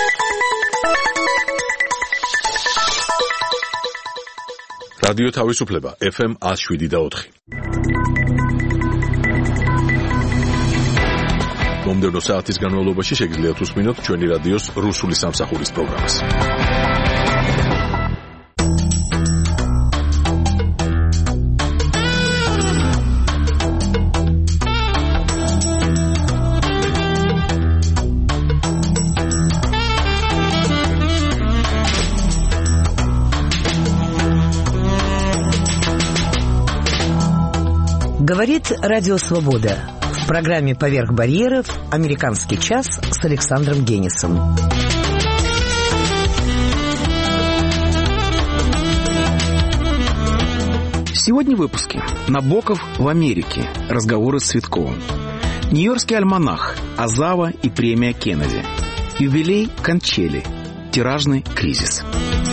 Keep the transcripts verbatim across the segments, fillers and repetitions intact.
რადიო თავისუფლება ეფ ემ one oh seven და four. მომდევნო საათის განმავლობაში შეგიძლიათ უსმინოთ ჩვენი რადიოს რუსული სამსახურის პროგრამას. Говорит Радио Свобода. В программе «Поверх барьеров» «Американский час» с Александром Генисом. Сегодня в выпуске. Набоков в Америке. Разговоры с Цветковым. Нью-Йоркский альманах. Азава и премия Кеннеди. Юбилей Кончели. Тиражный кризис.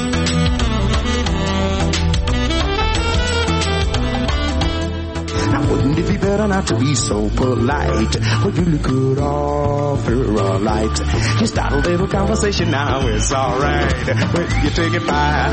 Wouldn't it be better not to be so polite? Would you could offer a light? Just start a little conversation now, it's alright. When you take it by.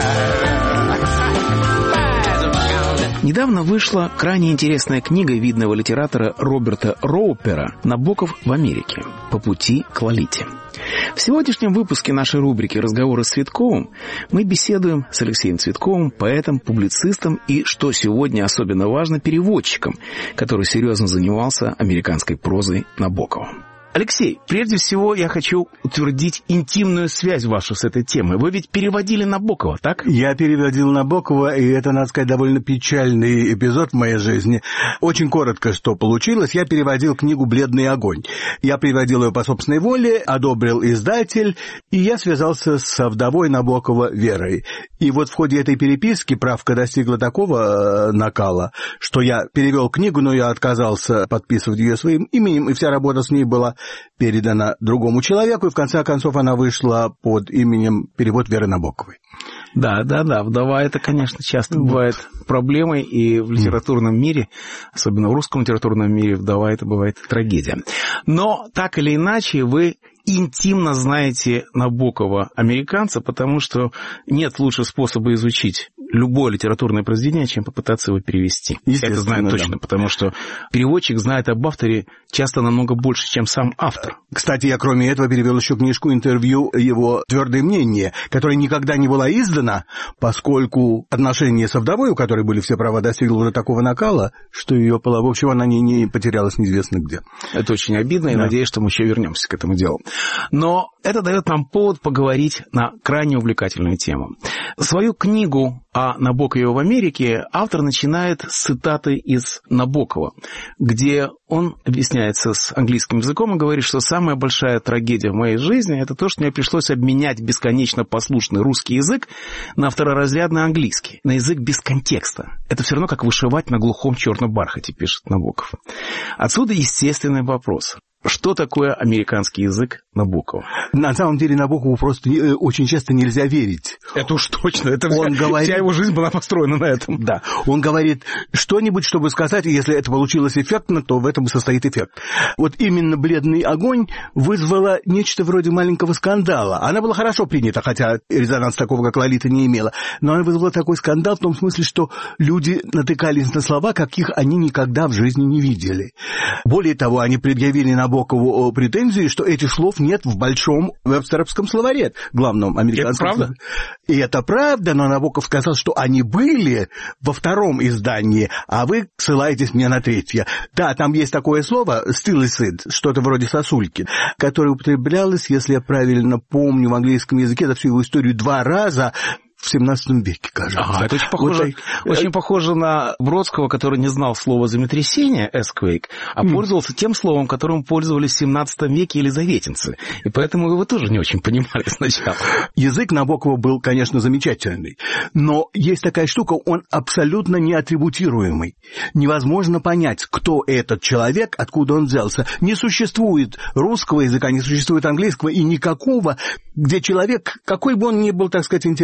Недавно вышла крайне интересная книга видного литератора Роберта Роупера «Набоков в Америке. По пути к Лолите». В сегодняшнем выпуске нашей рубрики «Разговоры с Цветковым» мы беседуем с Алексеем Цветковым, поэтом, публицистом и, что сегодня особенно важно, переводчиком, который серьезно занимался американской прозой Набокова. Алексей, прежде всего я хочу утвердить интимную связь вашу с этой темой. Вы ведь переводили Набокова, так? Я переводил Набокова, и это, надо сказать, довольно печальный эпизод в моей жизни. Очень коротко, что получилось. Я переводил книгу «Бледный огонь». Я переводил ее по собственной воле, одобрил издатель, и я связался со вдовой Набокова Верой. И вот в ходе этой переписки правка достигла такого накала, что я перевел книгу, но я отказался подписывать ее своим именем, и вся работа с ней была передана другому человеку, и в конце концов она вышла под именем «Перевод Веры Набоковой». Да, да, да, вдова это, конечно, часто бывает проблемой, и в литературном мире, особенно в русском литературном мире, вдова это бывает трагедия. Но так или иначе вы интимно знаете Набокова, американца, потому что нет лучшего способа изучить любое литературное произведение, чем попытаться его перевести. Я это знаю точно, да. Потому что переводчик знает об авторе часто намного больше, чем сам автор. Кстати, я кроме этого перевел еще книжку интервью его «Твердое мнение», которая никогда не была издана, поскольку отношения со вдовой, у которой были все права, достигло уже такого накала, что ее, в общем, она не, не потерялась неизвестно где. Это очень обидно, и да. Надеюсь, что мы еще вернемся к этому делу. Но это дает нам повод поговорить на крайне увлекательную тему. Свою книгу о Набокове в Америке автор начинает с цитаты из Набокова, где он объясняется с английским языком и говорит, что самая большая трагедия в моей жизни – это то, что мне пришлось обменять бесконечно послушный русский язык на второразрядный английский, на язык без контекста. Это все равно как вышивать на глухом черном бархате, пишет Набоков. Отсюда естественный вопрос. Что такое американский язык Набокова? На самом деле Набокову просто очень часто нельзя верить. Это уж точно. Это он вся, говорит... вся его жизнь была построена на этом. Да. Он говорит что-нибудь, чтобы сказать, и если это получилось эффектно, то в этом и состоит эффект. Вот именно «Бледный огонь» вызвала нечто вроде маленького скандала. Она была хорошо принята, хотя резонанс такого, как «Лолита», не имела. Но она вызвала такой скандал в том смысле, что люди натыкались на слова, каких они никогда в жизни не видели. Более того, они предъявили Набокову Набокову претензии, что этих слов нет в большом вебстеровском словаре, главном американском. Это правда? И это правда, но Набоков сказал, что они были во втором издании, а вы ссылаетесь мне на третье. Да, там есть такое слово «stilicid», что-то вроде сосульки, которое употреблялось, если я правильно помню, в английском языке за всю его историю два раза, в семнадцатом веке, кажется. Ага, это очень похоже, вот, очень похоже на Бродского, который не знал слова «землетрясение», «earthquake», а mm. пользовался тем словом, которым пользовались в семнадцатом веке елизаветинцы. И поэтому его тоже не очень понимали сначала. Язык Набокова был, конечно, замечательный, но есть такая штука, он абсолютно неатрибутируемый. Невозможно понять, кто этот человек, откуда он взялся. Не существует русского языка, не существует английского и никакого, где человек, какой бы он ни был, так сказать, интеллигентный,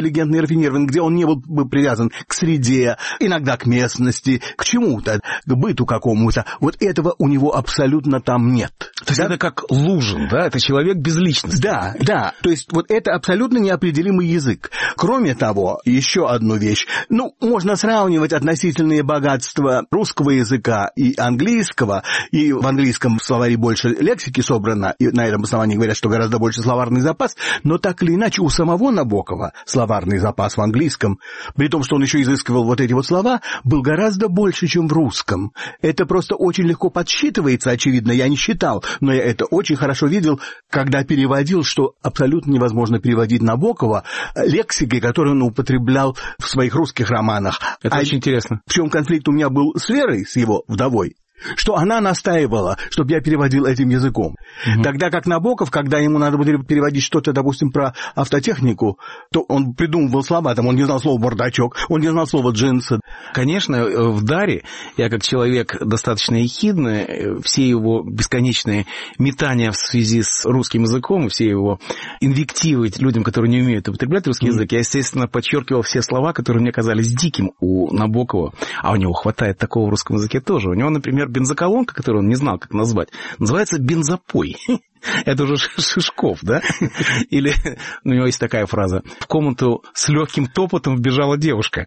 рафинированный, где он не был бы привязан к среде, иногда к местности, к чему-то, к быту какому-то. Вот этого у него абсолютно там нет. То есть да? Это как Лужин, да? Это человек без личности. Да, да. То есть вот это абсолютно неопределимый язык. Кроме того, еще одну вещь. Ну, можно сравнивать относительные богатства русского языка и английского, и в английском словаре больше лексики собрано, и на этом основании говорят, что гораздо больше словарный запас, но так или иначе у самого Набокова словарный запас в английском, при том, что он еще изыскивал вот эти вот слова, был гораздо больше, чем в русском. Это просто очень легко подсчитывается, очевидно, я не считал, но я это очень хорошо видел, когда переводил, что абсолютно невозможно переводить Набокова лексикой, которую он употреблял в своих русских романах. Это а очень интересно. В чем конфликт у меня был с Верой, с его вдовой, что она настаивала, чтобы я переводил этим языком. Угу. Тогда как Набоков, когда ему надо было переводить что-то, допустим, про автотехнику, то он придумывал слова, там он не знал слова «бардачок», он не знал слова «джинсы». Конечно, в Даре я как человек достаточно ехидный, все его бесконечные метания в связи с русским языком, все его инвективы людям, которые не умеют употреблять русский язык, я, естественно, подчеркивал все слова, которые мне казались диким у Набокова, а у него хватает такого в русском языке тоже. У него, например, бензоколонка, которую он не знал, как назвать, называется бензопой. Это уже Шишков, да? Или у него есть такая фраза: в комнату с легким топотом вбежала девушка.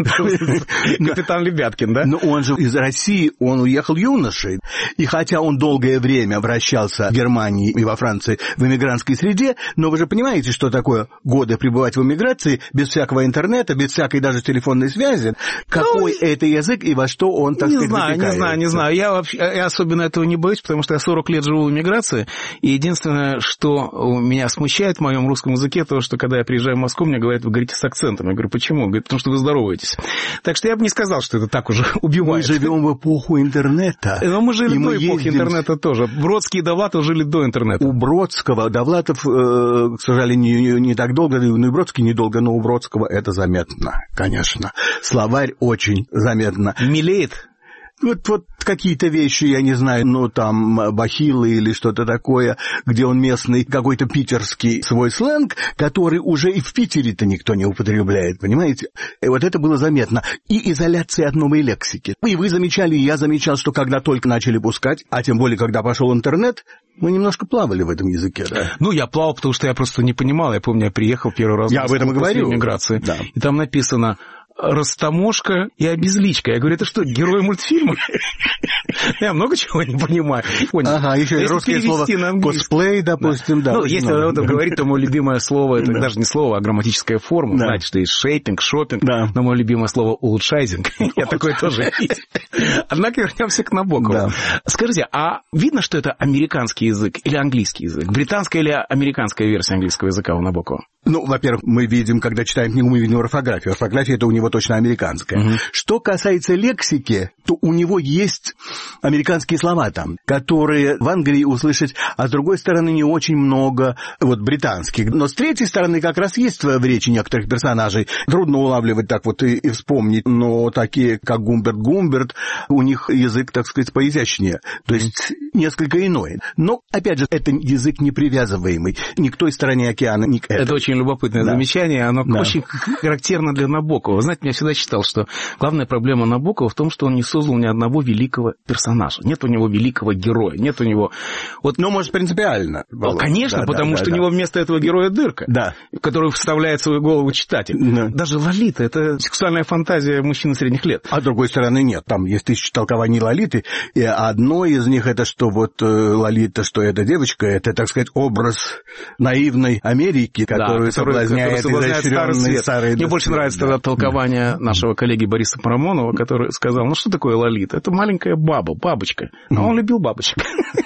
Капитан Лебяткин, да? Но он же из России, он уехал юношей. И хотя он долгое время вращался в Германии и во Франции в эмигрантской среде, но вы же понимаете, что такое годы пребывать в эмиграции без всякого интернета, без всякой даже телефонной связи. Какой ну, это язык и во что он, так не сказать, знаю, запекается. Не знаю, не знаю. Я, вообще, я особенно этого не боюсь, потому что я сорок лет живу в эмиграции. И единственное, что меня смущает в моем русском языке, то, что когда я приезжаю в Москву, мне говорят, вы говорите с акцентом. Я говорю, почему? Говорят, потому что вы здороваетесь. Так что я бы не сказал, что это так уже убивает. Мы живем в эпоху интернета. Но мы жили до эпохи ездим... интернета тоже. Бродский и Довлатов жили до интернета. У Бродского, Довлатов, э, к сожалению, не, не так долго, ну и Бродский недолго, но у Бродского это заметно, конечно. Словарь очень заметно. Милеет. Вот, вот какие-то вещи, я не знаю, ну, там, бахилы или что-то такое, где он местный, какой-то питерский свой сленг, который уже и в Питере-то никто не употребляет, понимаете? И вот это было заметно. И изоляция от новой лексики. И вы замечали, и я замечал, что когда только начали пускать, а тем более, когда пошел интернет, мы немножко плавали в этом языке, да? Ну, я плавал, потому что я просто не понимал. Я помню, я приехал первый раз я об этом и говорю. После миграции, да. И там написано «Растаможка и обезличка». Я говорю, это что, герой мультфильма? Я много чего не понимаю. Ага, еще и русское слово косплей, допустим, да. Ну, если говорить, то мое любимое слово, это даже не слово, а грамматическая форма. Знаете, что есть шейпинг, шопинг, но мое любимое слово улучшайзинг. Я такое тоже есть. Однако вернемся к Набокову. Скажите, а видно, что это американский язык или английский язык? Британская или американская версия английского языка у Набокова? Ну, во-первых, мы видим, когда читаем книгу, мы видим орфографию. Орфография это у него точно американская. Угу. Что касается лексики, то у него есть американские слова там, которые в Англии услышать, а с другой стороны не очень много вот британских. Но с третьей стороны как раз есть в речи некоторых персонажей. Трудно улавливать так вот и, и вспомнить, но такие, как Гумберт Гумберт, у них язык, так сказать, поизящнее, то есть несколько иной. Но, опять же, это язык непривязываемый ни к той стороне океана, ни к этой. Это очень любопытное да. замечание, оно да. очень характерно для Набокова. Вы знаете, я всегда считал, что главная проблема Набокова в том, что он не создал ни одного великого персонажа. Нет у него великого героя, нет у него... Вот... Ну, может, принципиально. Ну, конечно, да, потому да, что да, у него да. вместо этого героя дырка, да. в которую вставляет в свою голову читатель. Да. Даже Лолита — это сексуальная фантазия мужчины средних лет. А с другой стороны, нет. Там есть тысячи толкований Лолиты, и одно из них это, что вот Лолита, что эта девочка, это, так сказать, образ наивной Америки, которую да, соблазняет изощренный старый... Мне больше нравится да. тогда толкование нашего коллеги Бориса Парамонова, который сказал, ну что такое Лолита? Это маленькая баба, бабочка. А он любил бабочек.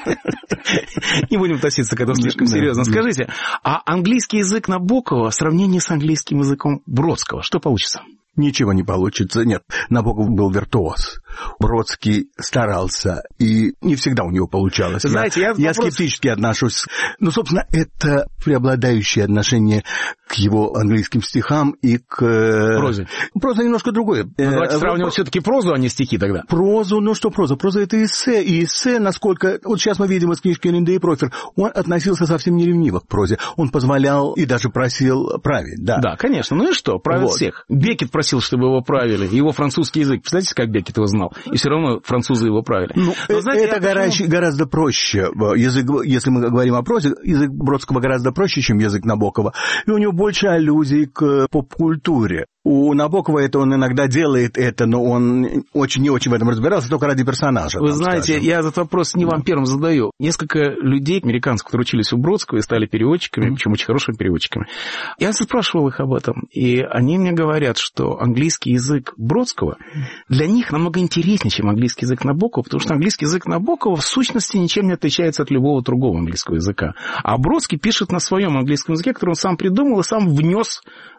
Не будем относиться к этому слишком серьезно. Скажите, а английский язык Набокова в сравнении с английским языком Бродского, что получится? Ничего не получится. Нет, Набоков был виртуоз. Бродский старался, и не всегда у него получалось. Знаете, я, я, я вопрос... скептически отношусь. Ну, собственно, это преобладающее отношение к его английским стихам и к... Прозе. Проза немножко другое. Ну, давайте сравнивать все-таки прозу, а не стихи тогда. Прозу, ну что проза? Проза — это эссе, и эссе, насколько... Вот сейчас мы видим из книжки Линды и Профер, он относился совсем не ревниво к прозе. Он позволял и даже просил править, да. Да, конечно. Ну и что, правил вот. всех. Беккет просил, чтобы его правили. Его французский язык. Представляете, как Беккет его знал? И все равно французы его правили. Ну, Но, знаете, это гораздо, почему... гораздо проще. Язык, если мы говорим о прозе, язык Бродского гораздо проще, чем язык Набокова. И у него больше аллюзий к поп-культуре. У Набокова это он иногда делает это, но он очень не очень в этом разбирался, только ради персонажа. Вы там, знаете, скажем. я этот вопрос не вам первым задаю. Несколько людей, американцев, которые учились у Бродского и стали переводчиками, причем очень хорошими переводчиками. Я спрашивал их об этом, и они мне говорят, что английский язык Бродского для них намного интереснее, чем английский язык Набокова, потому что английский язык Набокова в сущности ничем не отличается от любого другого английского языка. А Бродский пишет на своем английском языке, который он сам придумал и сам внес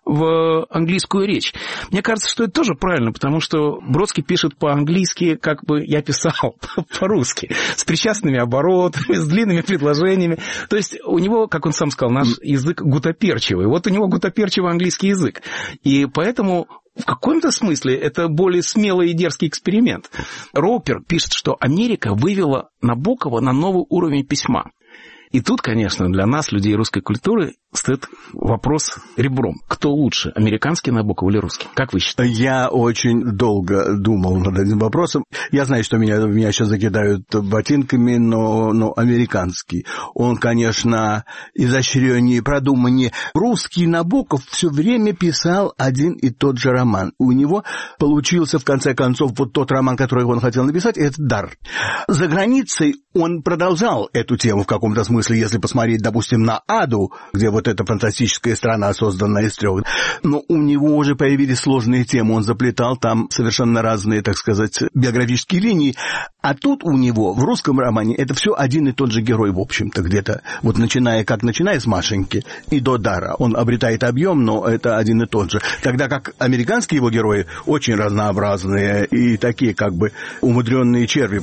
в английскую речь. Мне кажется, что это тоже правильно, потому что Бродский пишет по-английски, как бы я писал по-русски, с причастными оборотами, с длинными предложениями. То есть у него, как он сам сказал, наш язык гутоперчивый. Вот у него гутоперчивый английский язык. И поэтому... В каком-то смысле это более смелый и дерзкий эксперимент. Роупер пишет, что Америка вывела Набокова на новый уровень письма. И тут, конечно, для нас, людей русской культуры, стоит вопрос ребром. Кто лучше, американский Набоков или русский? Как вы считаете? Я очень долго думал над этим вопросом. Я знаю, что меня, меня сейчас закидают ботинками, но, но американский. Он, конечно, изощреннее, продуманнее. Русский Набоков все время писал один и тот же роман. У него получился, в конце концов, вот тот роман, который он хотел написать, это «Дар». За границей он продолжал эту тему в каком-то смысле, если посмотреть, допустим, на «Аду», где вот эта фантастическая страна, созданная из трех. Но у него уже появились сложные темы, он заплетал там совершенно разные, так сказать, биографические линии. А тут у него в русском романе это все один и тот же герой, в общем-то, где-то. Вот начиная, как начиная с Машеньки и до «Дара». Он обретает объем, но это один и тот же. Тогда как американские его герои очень разнообразные и такие как бы умудренные черви.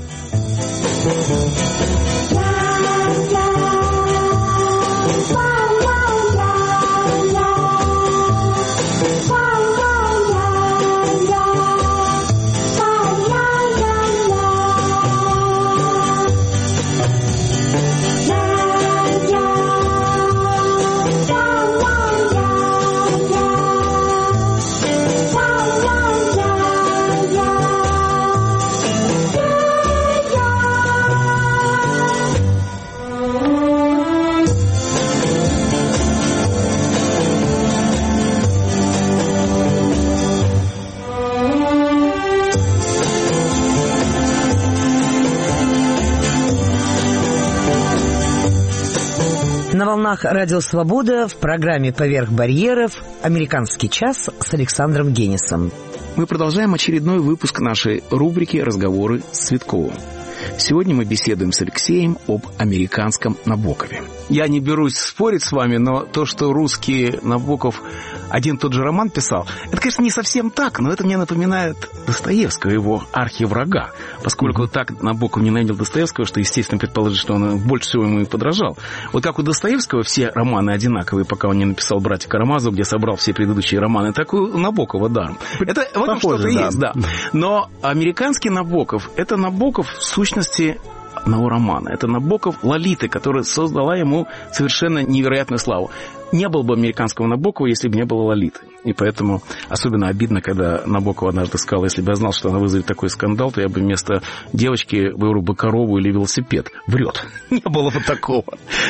На волнах Радио Свобода в программе «Поверх барьеров» «Американский час» с Александром Генисом. Мы продолжаем очередной выпуск нашей рубрики «Разговоры с Цветковым». Сегодня мы беседуем с Алексеем об американском Набокове. Я не берусь спорить с вами, но то, что русский Набоков один тот же роман писал, это, конечно, не совсем так, но это мне напоминает Достоевского, его архиврага, поскольку так Набоков ненавидел Достоевского, что, естественно, предположить, что он больше всего ему и подражал. Вот как у Достоевского все романы одинаковые, пока он не написал «Братья Карамазовы», где собрал все предыдущие романы, так и у Набокова, да. Это в этом что-то да. есть, да. Но американский Набоков, это Набоков в сущности одного романа. Это Набоков Лолиты, которая создала ему совершенно невероятную славу. Не было бы американского Набокова, если бы не было Лолиты. И поэтому особенно обидно, когда Набоков однажды сказал, если бы я знал, что она вызовет такой скандал, то я бы вместо девочки выбрал бы корову или велосипед. Врет. Не было бы такого.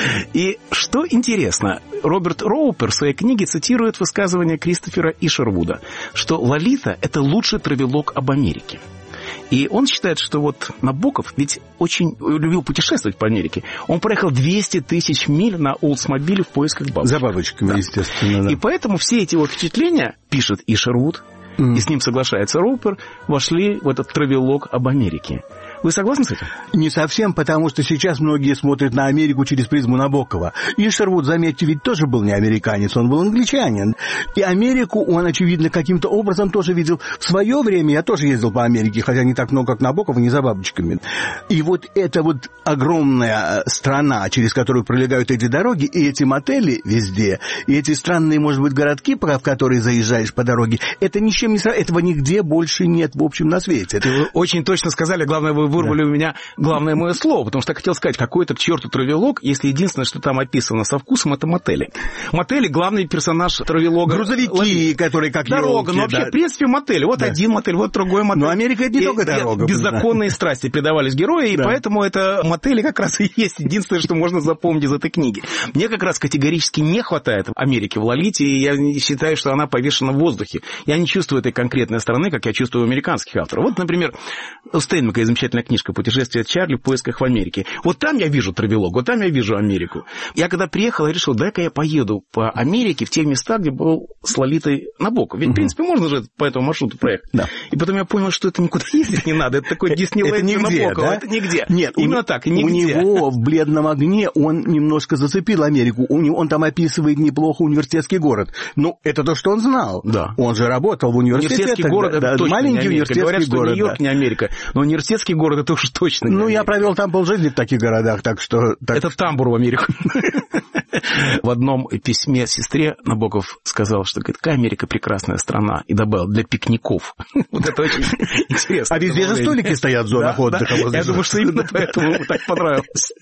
И что интересно, Роберт Роупер в своей книге цитирует высказывание Кристофера Ишервуда, что Лолита – это лучший травелог об Америке. И он считает, что вот Набоков ведь очень любил путешествовать по Америке. Он проехал двести тысяч миль на Олдсмобиле в поисках бабочек. За бабочками, да. естественно. Да. И поэтому все эти вот впечатления, пишет Ишервуд, mm. и с ним соглашается Роупер, вошли в этот травелог об Америке. Вы согласны с этим? Не совсем, потому что сейчас многие смотрят на Америку через призму Набокова. Ишервуд, заметьте, ведь тоже был не американец, он был англичанин. И Америку он, очевидно, каким-то образом тоже видел. В свое время я тоже ездил по Америке, хотя не так много, как Набоков, и не за бабочками. И вот эта вот огромная страна, через которую пролегают эти дороги, и эти мотели везде, и эти странные, может быть, городки, в которые заезжаешь по дороге, это ни с чем не сравнится. Этого нигде больше нет, в общем, на свете. Это... Вы очень точно сказали, главное, вы вырвали да. у меня главное мое слово, потому что я хотел сказать, какой-то к черту травелог, если единственное, что там описано со вкусом, это мотели. Мотели — главный персонаж травелога. Грузовики, Лови... которые как дорога, елки, но вообще, да. в принципе, мотели. Вот да. один мотель, вот другой мотель. Но Америка — это не и, только дорога. Беззаконные да. страсти предавались герои, да. и поэтому это мотели как раз и есть единственное, что можно запомнить из этой книги. Мне как раз категорически не хватает Америки в «Лолите», и я считаю, что она повешена в воздухе. Я не чувствую этой конкретной страны, как я чувствую у американских авторов. Вот, например, у Стейнбека есть замечательная книжка «Путешествие Чарли в поисках в Америке». Вот там я вижу травелог, вот там я вижу Америку. Я когда приехал, я решил, дай-ка я поеду по Америке в те места, где был с Лолитой Набоков. Ведь, угу. в принципе, можно же по этому маршруту проехать. Да. И потом я понял, что это никуда ездить не надо. Это такой Диснейленд Набокова. Да? Это нигде. Нет, именно у, так, нигде. У него в «Бледном огне» он немножко зацепил Америку. У него, он там описывает неплохо университетский город. Ну, это то, что он знал. Да. Он же работал в университете. Университетский город, да, это точно маленький не Америка. университетский Говорят, что город, Нью-Йорк да. не Америка, но университетский город это уж точно не Ну, Америка. я провел там полжизни в таких городах, так что... Так... Это тамбур в Америку. В одном письме сестре Набоков сказал, что говорит, какая Америка прекрасная страна, и добавил, для пикников. Вот это очень интересно. А везде же столики стоят в зонах отдыха. Я думаю, что именно поэтому ему так понравилось.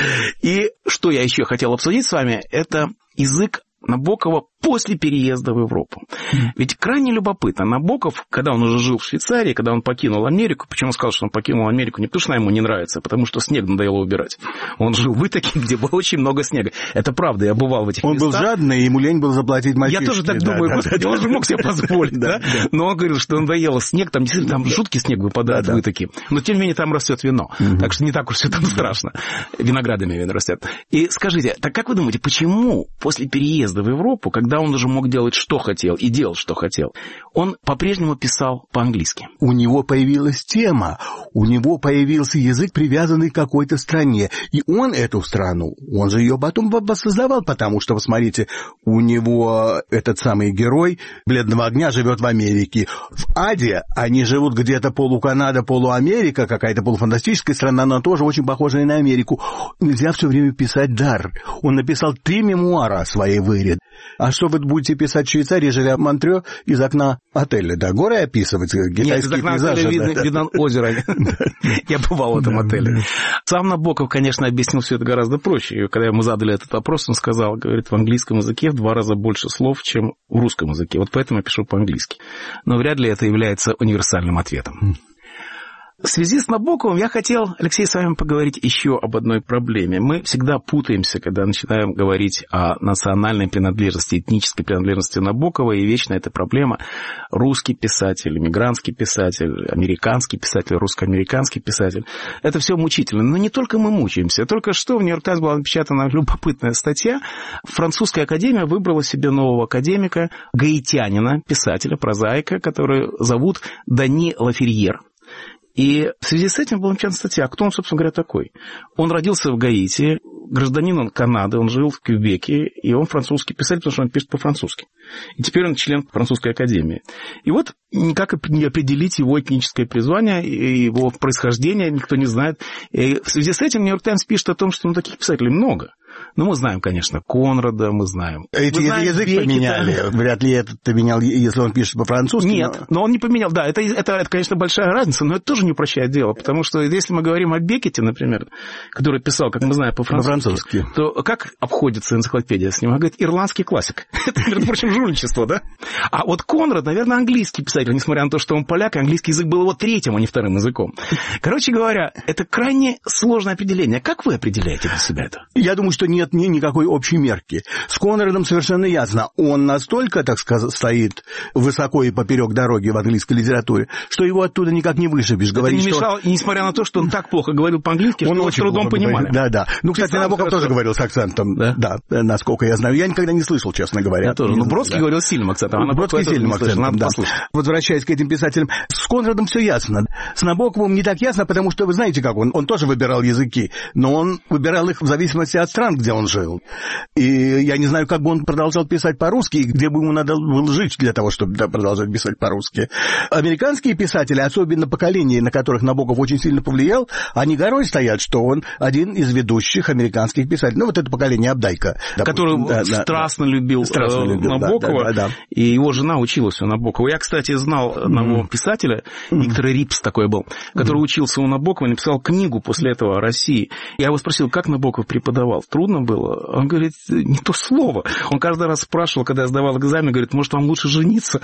И что я еще хотел обсудить с вами, это язык Набокова после переезда в Европу. Ведь крайне любопытно. Набоков, когда он уже жил в Швейцарии, когда он покинул Америку, почему он сказал, что он покинул Америку не потому, что она ему не нравится, а потому что снег надоело убирать. Он жил в Итаке, где было очень много снега. Это правда, я бывал в этих он местах. Он был жадный, и ему лень было заплатить мальчишке. Я тоже так да, думаю, да, господи, да, он же мог себе позволить, да? Но он говорил, что надоело снег, там действительно там жуткий снег выпадает в Итаке. Но тем не менее там растет вино. Так что не так уж все там страшно. Виноградами вино растет. И скажите, так как вы думаете, почему после переезда в Европу, когда он уже мог делать, что хотел, и делал, что хотел, он по-прежнему писал по-английски? У него появилась тема, у него появился язык, привязанный к какой-то стране, и он эту страну, он же ее потом воссоздавал, потому что, посмотрите, у него этот самый герой «Бледного огня» живет в Америке. В «Аде» они живут где-то полу-Канада, полу-Америка, какая-то полуфантастическая страна, но тоже очень похожая на Америку. Нельзя все время писать дар. Он написал три мемуара о своей выре. А что вы будете писать в Швейцарии, живя в Монтрео, из окна отеля? Да, горы описывать, китайские Нет, из окна пейзажи. Отеля видно, да. видно озеро. Я бывал в этом отеле. Сам Набоков, конечно, объяснил все это гораздо проще. И когда ему задали этот вопрос, он сказал, говорит, в английском языке в два раза больше слов, чем в русском языке. Вот поэтому я пишу по-английски. Но вряд ли это является универсальным ответом. В связи с Набоковым я хотел, Алексей, с вами поговорить еще об одной проблеме. Мы всегда путаемся, когда начинаем говорить о национальной принадлежности, этнической принадлежности Набокова, и вечно эта проблема русский писатель, иммигрантский писатель, американский писатель, русско-американский писатель. Это все мучительно. Но не только мы мучаемся. Только что в «Нью-Йорк Таймс» была напечатана любопытная статья. Французская академия выбрала себе нового академика, гаитянина, писателя, прозаика, который зовут Дани Лаферьер. И в связи с этим была напечатана статья, кто он, собственно говоря, такой. Он родился в Гаити, гражданин он Канады, он жил в Квебеке, и он французский писатель, потому что он пишет по-французски. И теперь он член французской академии. И вот никак не определить его этническое призвание, его происхождение никто не знает. И в связи с этим «Нью-Йорк Таймс» пишет о том, что ну, таких писателей много. Ну, мы знаем, конечно, Конрада, мы знаем. Эти мы знаем язык Беккета. Поменяли. Вряд ли этот менял, если он пишет по-французски. Нет, но... но он не поменял. Да, это, это, это, конечно, большая разница, но это тоже не упрощает дело, потому что если мы говорим о Беккете, например, который писал, как мы знаем, по-французски, по-французски. То как обходится энциклопедия с ним? Он говорит, ирландский классик. Это, между прочим, жульничество, да? А вот Конрад, наверное, английский писатель, несмотря на то, что он поляк, английский язык был его третьим, а не вторым языком. Короче говоря, это крайне сложное определение. Как вы определяете для себя это? Я думаю, что нет ни никакой общей мерки. С Конрадом совершенно ясно. Он настолько, так сказать, стоит высоко и поперек дороги в английской литературе, что его оттуда никак не вышибешь. Это Говорит, не мешало, что... несмотря на то, что он так плохо говорил по-английски, он что его с трудом понимали. Да, да. Ну, кстати, Набоков тоже говорил с акцентом. Да? Да, насколько я знаю. Я никогда не слышал, честно говоря. Я тоже. Ну, Бродский да. говорил с сильным акцентом. А Бродский с сильным акцентом, да. Возвращаясь к этим писателям, с Конрадом все ясно. С Набоковым не так ясно, потому что, вы знаете, как он, он тоже выбирал языки, но он выбирал их в зависимости от стран, где он жил. И я не знаю, как бы он продолжал писать по-русски, и где бы ему надо было жить для того, чтобы продолжать писать по-русски. Американские писатели, особенно поколение, на которых Набоков очень сильно повлиял, они горой стоят, что он один из ведущих американских писателей. Ну, вот это поколение Абдайка. Который да, страстно, да, любил, страстно любил Набокова, да, да, да. И его жена училась у Набокова. Я, кстати, знал одного mm-hmm. писателя, Виктора mm-hmm. Рипс такой был, который mm-hmm. учился у Набокова и написал книгу после этого о России. Я его спросил, как Набоков преподавал? Трудно было? Он говорит, не то слово. Он каждый раз спрашивал, когда я сдавал экзамен, говорит, может, вам лучше жениться?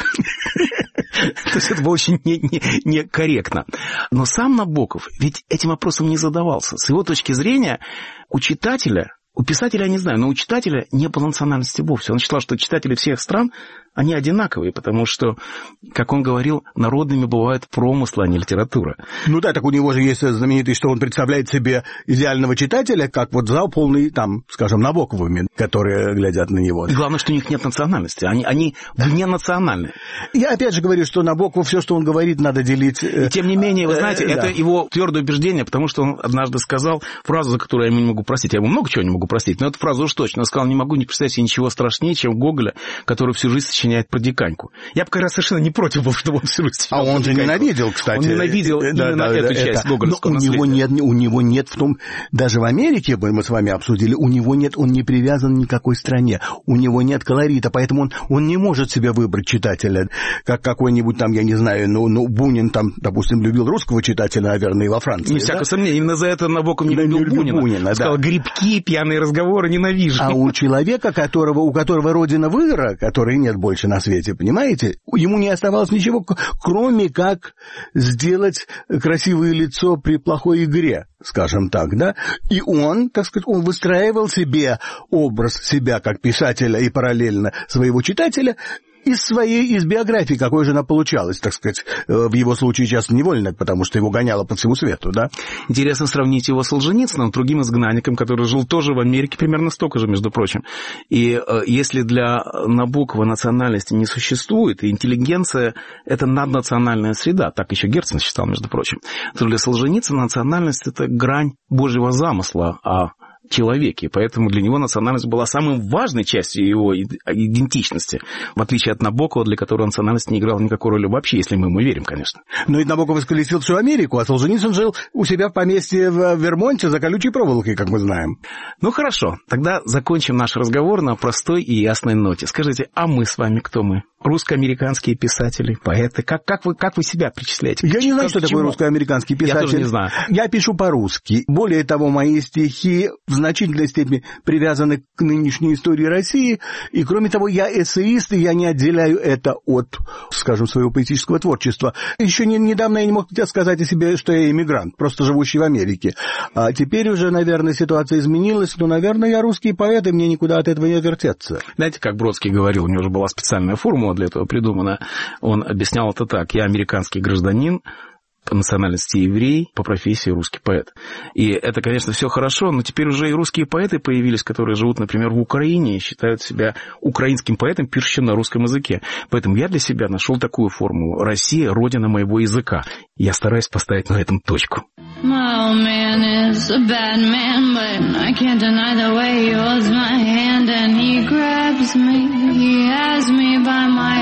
То есть это было очень некорректно. Но сам Набоков ведь этим вопросом не задавался. С его точки зрения, у читателя, у писателя, я не знаю, но у читателя не было национальности вовсе. Он считал, что читатели всех стран, они одинаковые, потому что, как он говорил, народными бывают промыслы, а не литература. Ну да, так у него же есть знаменитый, что он представляет себе идеального читателя, как вот зал полный, там, скажем, Набоковыми, которые глядят на него. И главное, что у них нет национальности, они, они вне национальные. Я опять же говорю, что Набоков, все, что он говорит, надо делить. И тем не менее, вы знаете, это да. его твердое убеждение, потому что он однажды сказал фразу, за которую я ему не могу простить. Я ему много чего не могу простить, но эту фразу уж точно. Он сказал, не могу не представить себе ничего страшнее, чем Гоголя, который всю жизнь сочиняет про диканьку. Я бы как раз совершенно не против был, чтобы он всю жизнь сочинял. А он же ненавидел, кстати. Он ненавидел да, именно да, эту да, часть это. Гоголевского Но у него нет, у него нет в том, даже в Америке, мы с вами обсудили, у него нет, он не привязан ни к какой стране, у него нет колорита, поэтому он, он не может себе выбрать читателя, как какой-нибудь там, я не знаю, ну, ну Бунин там, допустим, любил русского читателя, наверное, и во Франции. Не всякого да? сомнения, именно за это Набоков не, не любил, любил Бунина. Бунина да. Сказал, грибки, пьяные разговоры, ненавижу. А у человека, которого, у которого родина выгора, которой нет больше на свете, понимаете, ему не оставалось ничего, кроме как сделать красивое лицо при плохой игре, скажем так, да, и он, так сказать, он выстраивал себе образ себя как писателя и параллельно своего читателя из своей, из биографии, какой же она получалась, так сказать, в его случае часто невольно, потому что его гоняло по всему свету, да. Интересно сравнить его с Солженицыным, другим изгнанником, который жил тоже в Америке, примерно столько же, между прочим. И э, если для Набокова национальности не существует, и интеллигенция – это наднациональная среда, так еще Герцен считал, между прочим, то для Солженицына национальность – это грань Божьего замысла, а человеке, поэтому для него национальность была самой важной частью его идентичности, в отличие от Набокова, для которого национальность не играла никакой роли вообще, если мы ему верим, конечно. Но и Набоков исколесил всю Америку, а Солженицын жил у себя в поместье в Вермонте за колючей проволокой, как мы знаем. Ну, хорошо, тогда закончим наш разговор на простой и ясной ноте. Скажите, а мы с вами кто мы? Русско-американские писатели, поэты. Как, как, вы, как вы себя причисляете? Я не знаю, что такое русско-американский писатель. Я тоже не знаю. Я пишу по-русски. Более того, мои стихи в значительной степени привязаны к нынешней истории России. И, кроме того, я эссеист, и я не отделяю это от, скажем, своего поэтического творчества. Еще не, недавно я не мог сказать о себе, что я иммигрант, просто живущий в Америке. А теперь уже, наверное, ситуация изменилась, но, наверное, я русский поэт, и мне никуда от этого не вертеться. Знаете, как Бродский говорил, у него же была специальная формула для этого придумана. Он объяснял это так: я американский гражданин, по национальности еврей, по профессии русский поэт. И это, конечно, все хорошо, но теперь уже и русские поэты появились, которые живут, например, в Украине и считают себя украинским поэтом, пишущим на русском языке. Поэтому я для себя нашел такую формулу: Россия – родина моего языка. Я стараюсь поставить на этом точку. My old man is a bad man, but I can't deny the way he holds my hand and he grabs me, he has me by my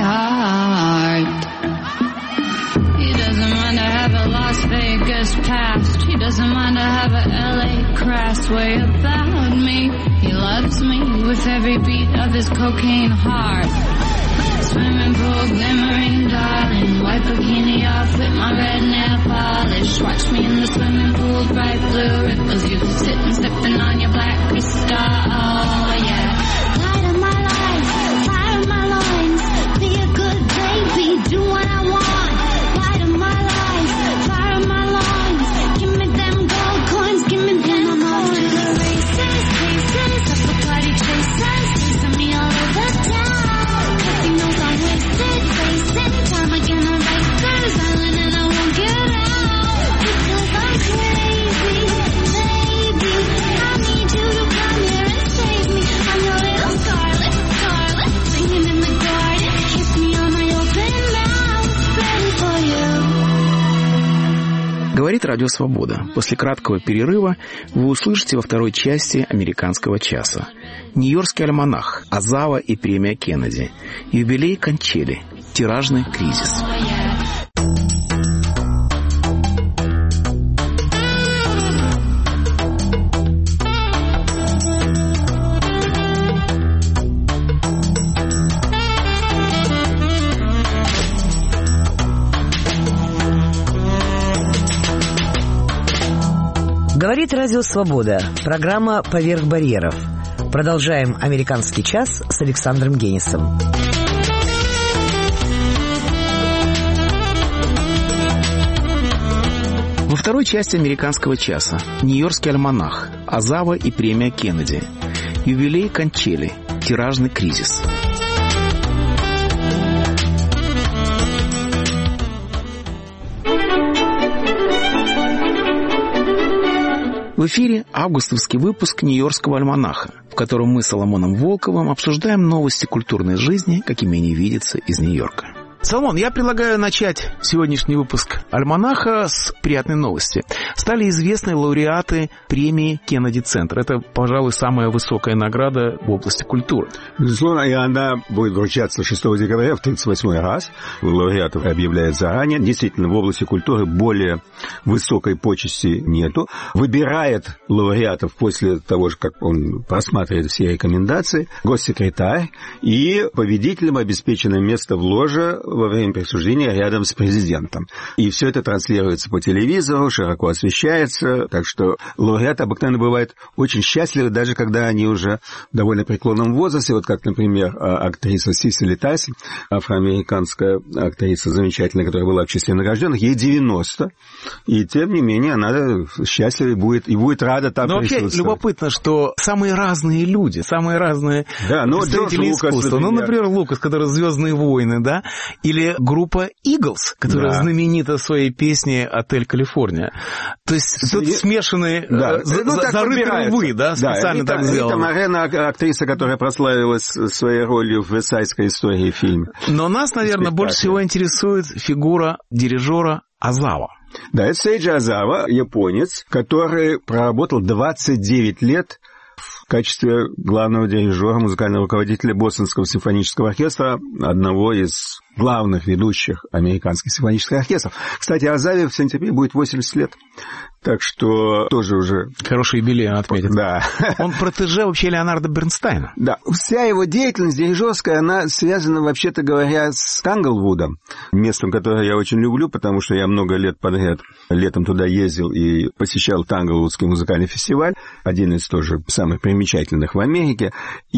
heart. He doesn't mind to have a Las Vegas past, he doesn't mind to have a L A crass way about me. He loves me with every beat of his cocaine heart. Swimming pool glimmering, darling, white bikini off with my red nail polish. Watch me in the swimming pool, bright blue ripples. You sitting, stepping on your black crystal, oh yeah. Light of my life, fire of my loins, be a good baby, do what I want. Light of my life, fire of my loins, give me them gold coins, give me them I'm off to the races, paces, up the party chasers, chasing me all over town. Time again, I write Curtis Island and I won't get out because I'm crazy, baby. I need you to come here and save me. I Радио Свобода. После краткого перерыва вы услышите во второй части «Американского часа». Нью-Йоркский альманах, Азава и премия Кеннеди, юбилей Кончели, тиражный кризис. Говорит Радио Свобода. Программа «Поверх барьеров». Продолжаем «Американский час» с Александром Генисом. Во второй части «Американского часа» Нью-Йоркский альманах, Азава и премия Кеннеди, юбилей Кончели, тиражный кризис. В эфире августовский выпуск Нью-Йоркского альманаха, в котором мы с Соломоном Волковым обсуждаем новости культурной жизни, какими они видятся из Нью-Йорка. Соломон, я предлагаю начать сегодняшний выпуск альманаха с приятной новости. Стали известны лауреаты премии Кеннеди-центр. Это, пожалуй, самая высокая награда в области культуры. Безусловно, и она будет вручаться шестого декабря в тридцать восьмой раз. Лауреатов объявляют заранее. Действительно, в области культуры более высокой почести нету. Выбирает лауреатов после того, как он просматривает все рекомендации, госсекретарь, и победителям обеспечено место в ложе во время присуждения рядом с президентом. И все это транслируется по телевизору, широко освещается, так что лауреаты обыкновенно бывают очень счастливы, даже когда они уже в довольно преклонном возрасте, вот как, например, актриса Сисили Тайсон, афроамериканская актриса замечательная, которая была в числе награжденных, ей девяносто, и тем не менее она счастлива и будет, и будет рада там но присутствовать. Вообще любопытно, что самые разные люди, самые разные да, ну, представители Джордж искусства. Лукас, ну, например, Лукас, который «Звездные войны», да, или группа Eagles, которая да. знаменита своей песней «Отель Калифорния». То есть Среди... тут смешанные да. за, ну, зарытые рвы, да, специально да, так сделано. Рита Морено, актриса, которая прославилась своей ролью в «Версальской истории» фильме. Но нас, наверное, больше всего интересует фигура дирижера Азава. Да, это Сейджи Азава, японец, который проработал двадцать девять лет в качестве главного дирижера, музыкального руководителя Бостонского симфонического оркестра, одного из главных ведущих американских симфонических оркестров. Кстати, Азаве в сентябре будет восемьдесят лет, так что тоже уже... Хороший юбилей он отметит. Да. Он протеже вообще Леонарда Бернстайна. Да. Вся его деятельность дирижерская, она связана, вообще-то говоря, с Танглвудом, местом, которое я очень люблю, потому что я много лет подряд летом туда ездил и посещал Танглвудский музыкальный фестиваль, один из тоже самых примечательных в Америке.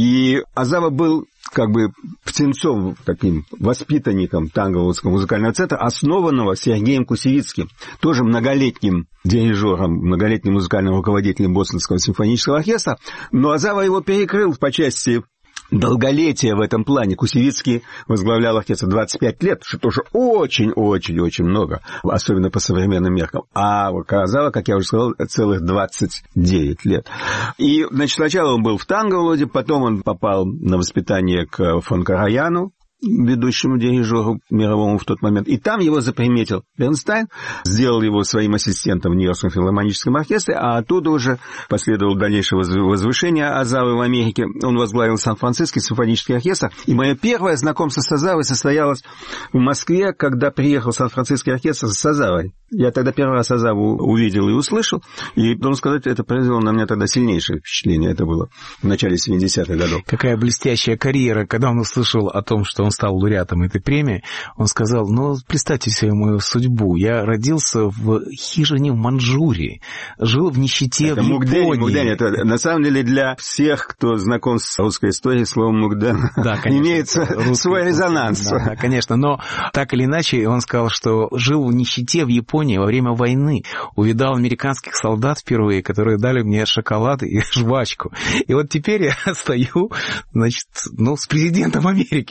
И Азава был как бы птенцом, таким воспитанником Танглвудского музыкального центра, основанного Сергеем Кусевицким, тоже многолетним дирижером, многолетним музыкальным руководителем Бостонского симфонического оркестра. Но Азава его перекрыл по части долголетия в этом плане. Кусевицкий возглавлял оркестр двадцать пять лет, что тоже очень-очень-очень много, особенно по современным меркам. А Азава, как я уже сказал, целых двадцать девять лет. И, значит, сначала он был в Танглвуде, потом он попал на воспитание к фон Караяну, ведущему дирижеру мировому в тот момент. И там его заприметил Бернстайн, сделал его своим ассистентом в Нью-Йоркском филармоническом оркестре, а оттуда уже последовало дальнейшее возвышение Азавы в Америке. Он возглавил Сан-Франциский симфонический оркестр. И мое первое знакомство с Азавой состоялось в Москве, когда приехал Сан-Франциский оркестр с Азавой. Я тогда первый раз Азаву увидел и услышал, и, должен сказать, это произвело на меня тогда сильнейшее впечатление. Это было в начале семидесятых годов. Какая блестящая карьера. Когда он услышал о том, что он стал лауреатом этой премии, он сказал: ну, представьте себе мою судьбу. Я родился в хижине в Манчжурии, жил в нищете это в Мукден, Японии. Мукден, это, на самом деле, для всех, кто знаком с русской историей, слово «Мукден» да, имеется свой резонанс. Да, да, конечно, но так или иначе он сказал, что жил в нищете в Японии во время войны, увидал американских солдат впервые, которые дали мне шоколад и жвачку. И вот теперь я стою, значит, ну, с президентом Америки вместе.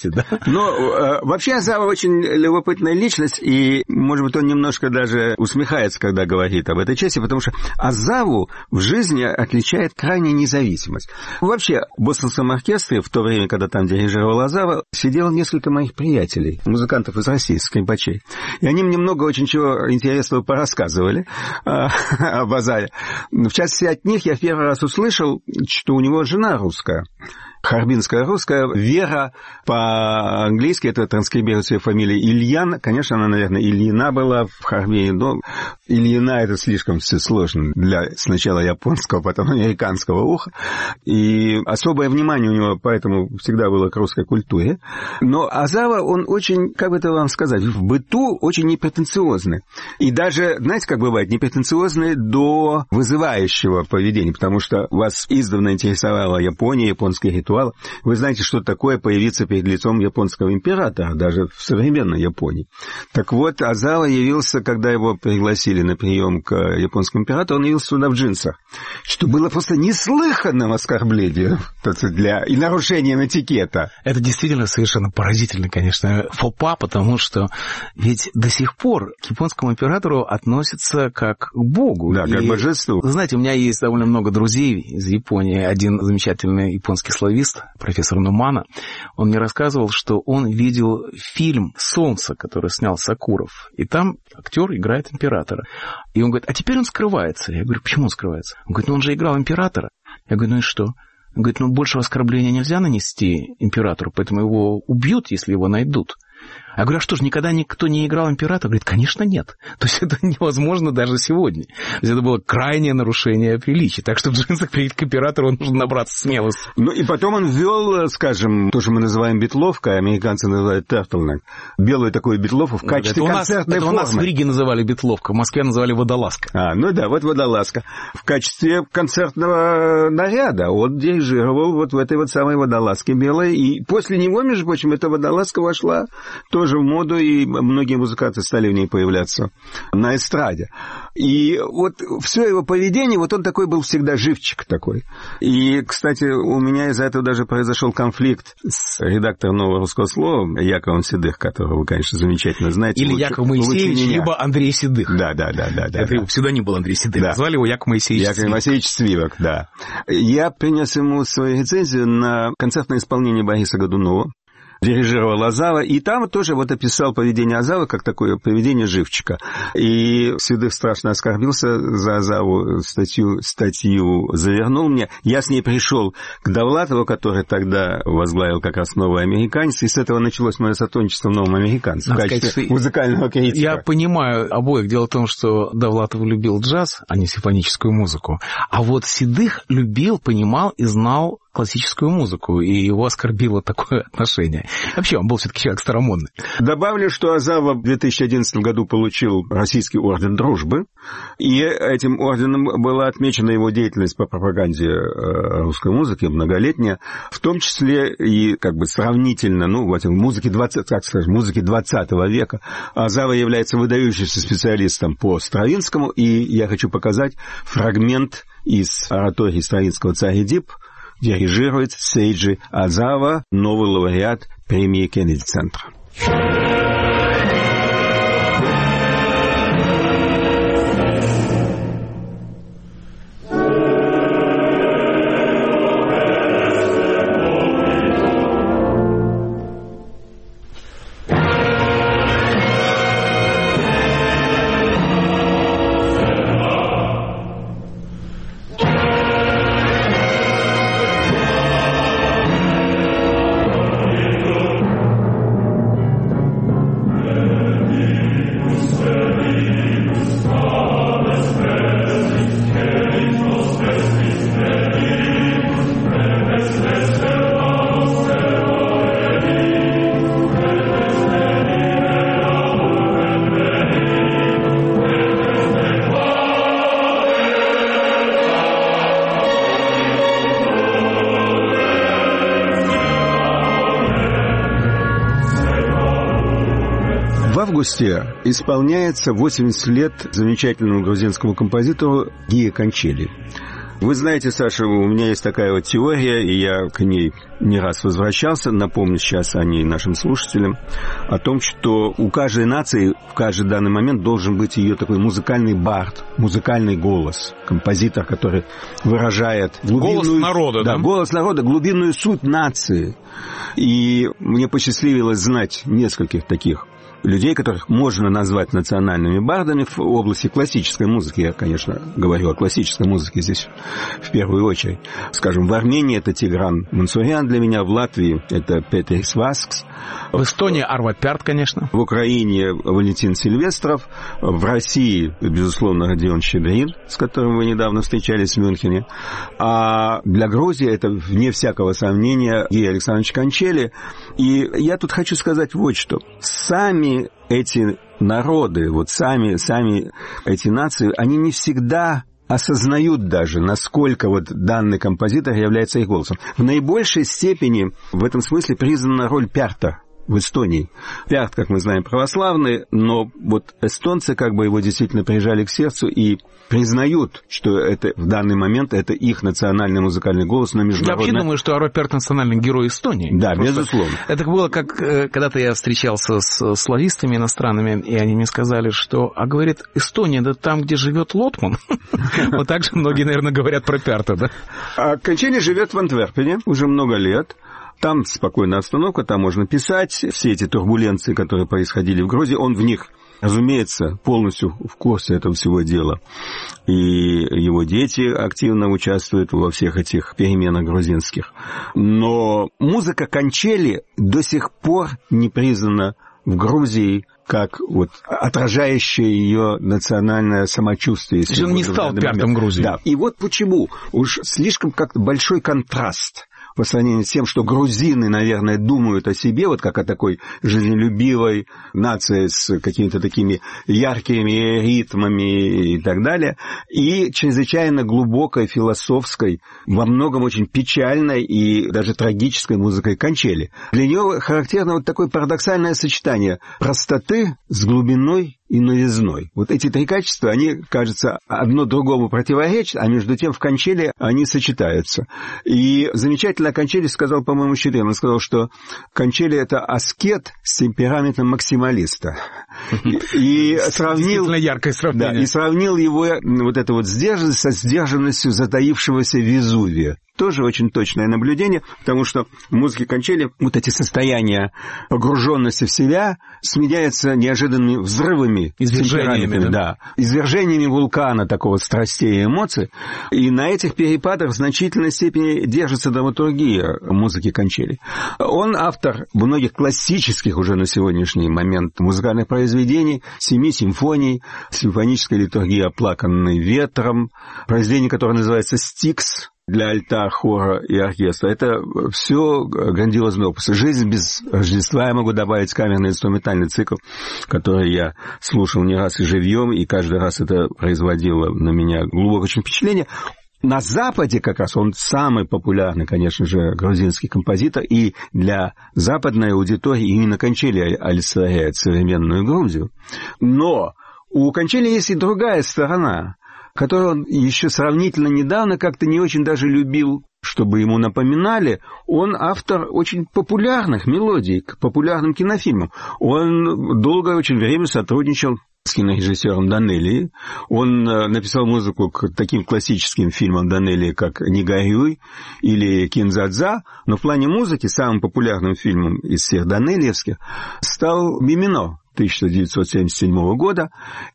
вместе, да? Но вообще Азава очень любопытная личность, и, может быть, он немножко даже усмехается, когда говорит об этой части, потому что Азаву в жизни отличает крайняя независимость. Вообще, в бостонском оркестре, в то время, когда там дирижировал Азава, сидело несколько моих приятелей, музыкантов из России, скрипачей. И они мне много очень чего интересного порассказывали а, об Азаве. В частности, от них я в первый раз услышал, что у него жена русская. Харбинская русская. Вера по-английски, это транскрибируется ее фамилия Ильян. Конечно, она, наверное, Ильина была в Харбине, но Ильина это слишком все сложно для сначала японского, потом американского уха. И особое внимание у него поэтому всегда было к русской культуре. Но Азава, он очень, как бы это вам сказать, в быту очень непретенциозный. И даже, знаете, как бывает, непретенциозный до вызывающего поведения, потому что вас издавна интересовала Япония, японские ритуалы. Вы знаете, что такое появиться перед лицом японского императора, даже в современной Японии. Так вот, Азава явился, когда его пригласили на прием к японскому императору, он явился сюда в джинсах, что было просто неслыханным оскорблением для... и нарушением этикета. Это действительно совершенно поразительно, конечно, фопа, потому что ведь до сих пор к японскому императору относятся как к богу. Да, как и, божеству. Знаете, у меня есть довольно много друзей из Японии. Один замечательный японский славист, профессор Нумана, он мне рассказывал, что он видел фильм «Солнце», который снял Сакуров, и там актер играет императора. И он говорит, а теперь он скрывается. Я говорю, почему он скрывается? Он говорит, ну он же играл императора. Я говорю, ну и что? Он говорит, ну большего оскорбления нельзя нанести императору, поэтому его убьют, если его найдут. Я говорю, а что ж, никогда никто не играл императора? Говорит, конечно, нет. То есть это невозможно даже сегодня. То есть это было крайнее нарушение приличия. Так что в джинсах приедет к императору, он нужно набраться смелости. Ну и потом он ввел, скажем, то, что мы называем битловкой, американцы называют turtleneck, белую такую битловку в качестве это концертной это формы. У нас в Риге называли битловка, в Москве называли водолазка. А, ну да, вот водолазка. В качестве концертного наряда он дирижировал вот в этой вот самой водолазке белой. И после него, между прочим, эта водолазка вошла тоже в моду, и многие музыканты стали в ней появляться на эстраде. И вот все его поведение, вот он такой был всегда живчик такой. И, кстати, у меня из-за этого даже произошел конфликт с редактором «Нового русского слова» Яковом Седых, которого вы, конечно, замечательно знаете. Или лучше, Яков Моисеевич, либо Андрей Седых. Да, да, да, да. Это да, его псевдоним был Андрей Седых. Да. Назвали его Яков Моисеевич Яков Моисеевич Свивок, да. Я принес ему свою рецензию на концертное исполнение Бориса Годунова. Дирижировал Азава, и там тоже вот описал поведение Азавы как такое поведение живчика. И Седых страшно оскорбился за Азаву, статью, статью завернул мне. Я с ней пришел к Довлатову, который тогда возглавил как раз «Новый американец», и с этого началось мое сотрудничество в «Новом американце» в качестве сказать, музыкального критика. Я понимаю обоих. Дело в том, что Довлатов любил джаз, а не симфоническую музыку. А вот Седых любил, понимал и знал классическую музыку, и его оскорбило такое отношение. Вообще, он был все-таки человек старомодный. Добавлю, что Азава в две тысячи одиннадцатом году получил Российский орден дружбы, и этим орденом была отмечена его деятельность по пропаганде русской музыки, многолетняя, в том числе и как бы сравнительно, ну, в музыке двадцатого, как скажем, музыке двадцатого века. Азава является выдающимся специалистом по Стравинскому, и я хочу показать фрагмент из оратории Стравинского «Царь Эдип». Дирижирует Сейджи Азава, новый лауреат премии Кеннеди-центра. В августе исполняется восемьдесят лет замечательному грузинскому композитору Гия Кончели. Вы знаете, Саша, у меня есть такая вот теория, и я к ней не раз возвращался, напомню сейчас о ней нашим слушателям, о том, что у каждой нации в каждый данный момент должен быть ее такой музыкальный бард, музыкальный голос, композитор, который выражает глубинную... Голос народа, да? Да, голос народа, глубинную суть нации. И мне посчастливилось знать нескольких таких людей, которых можно назвать национальными бардами в области классической музыки. Я, конечно, говорю о классической музыке здесь в первую очередь. Скажем, в Армении это Тигран Мансурян для меня, в Латвии это Петрис Васкс. В Эстонии Арво Пярт, конечно. В Украине Валентин Сильвестров. В России, безусловно, Родион Щедрин, с которым вы недавно встречались в Мюнхене. А для Грузии это, вне всякого сомнения, Георгий Александрович Кончели. И я тут хочу сказать вот что. Сами эти народы, вот сами, сами эти нации, они не всегда осознают даже, насколько вот данный композитор является их голосом. В наибольшей степени в этом смысле признана роль Пярта в Эстонии. Пярт, как мы знаем, православный, но вот эстонцы как бы его действительно прижали к сердцу и признают, что это в данный момент это их национальный музыкальный голос на международной... Я вообще думаю, что Арво Пярт национальный герой Эстонии. Да, Просто безусловно. Это было как когда-то я встречался с славистами иностранными, и они мне сказали, что, а говорит, Эстония, да там, где живет Лотман. Вот так же многие, наверное, говорят про Пярта, да? А Кончели живет в Антверпене уже много лет. Там спокойная обстановка, там можно писать. Все эти турбуленции, которые происходили в Грузии, он в них, разумеется, полностью в курсе этого всего дела. И его дети активно участвуют во всех этих переменах грузинских. Но музыка Кончели до сих пор не признана в Грузии как вот отражающее ее национальное самочувствие. То есть он не стал Пяртом Грузии. Да. И вот почему. Уж слишком как-то большой контраст по сравнению с тем, что грузины, наверное, думают о себе, вот как о такой жизнелюбивой нации с какими-то такими яркими ритмами и так далее, и чрезвычайно глубокой, философской, во многом очень печальной и даже трагической музыкой Кончели. Для нее характерно вот такое парадоксальное сочетание простоты с глубиной и новизной. Вот эти три качества, они, кажется, одно другому противоречат, а между тем в Кончели они сочетаются. И замечательно Кончели сказал, по-моему, Щедрин, он сказал, что Кончели — это аскет с темпераментом максималиста. И сравнил... яркое сравнение. Да, и сравнил его, вот эту вот сдержанность, со сдержанностью затаившегося Везувия. Тоже очень точное наблюдение, потому что в музыке Кончели вот эти состояния погруженности в себя сменяются неожиданными взрывами, извержениями, да? Да, извержениями вулкана такого страстей и эмоций. И на этих перепадах в значительной степени держится драматургия музыки Кончели. Он автор многих классических уже на сегодняшний момент музыкальных произведений, семи симфоний, симфонической литургии «Оплаканной ветром», произведение, которое называется «Стикс», для альта, хора и оркестра. Это все грандиозные опусы. «Жизнь без Рождества», я могу добавить, камерный инструментальный цикл, который я слушал не раз и живьем, и каждый раз это производило на меня глубокое очень впечатление. На Западе как раз он самый популярный, конечно же, грузинский композитор, и для западной аудитории именно Кончели олицетворяет современную Грузию. Но у Кончели есть и другая сторона, которую он еще сравнительно недавно как-то не очень даже любил, чтобы ему напоминали. Он автор очень популярных мелодий к популярным кинофильмам. Он долгое очень время сотрудничал с кинорежиссером Данелли. Он написал музыку к таким классическим фильмам Данелли, как «Не горюй» или «Кинзадза», но в плане музыки самым популярным фильмом из всех данелиевских стал «Мимино» тысяча девятьсот семьдесят седьмого года,